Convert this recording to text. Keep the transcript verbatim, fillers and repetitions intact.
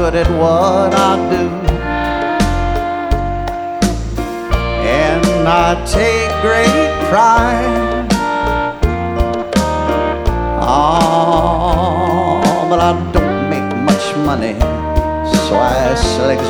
good at what I do, and I take great pride. Oh, but I don't make much money, so I select